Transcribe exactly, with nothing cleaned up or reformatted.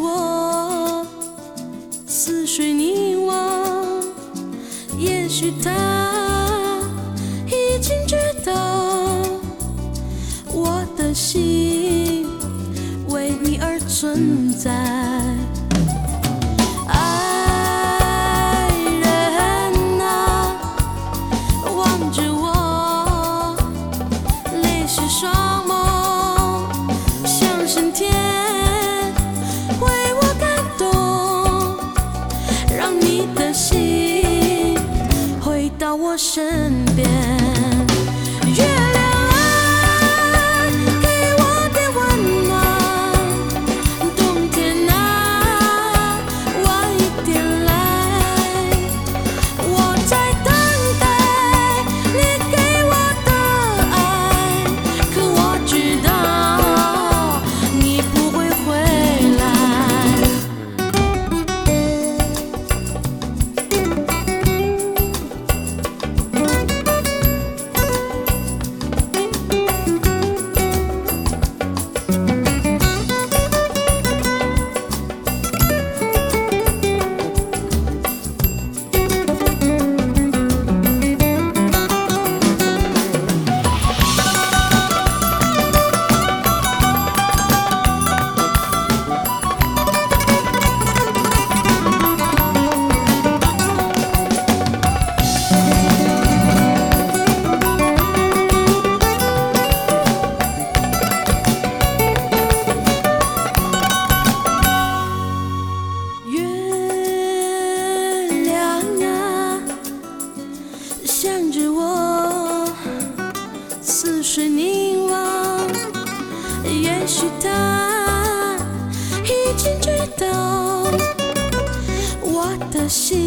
我似水凝望，也许他已经知道我的心为你而存在。爱人啊，望着我，泪湿双眸，相信天为我感动，让你的心回到我身边。月亮啊，给我点温暖，冬天啊，晚一点来，我在等待你给我的爱，可我知道你不会回来。向着我，似水凝望，也许他已经知道我的心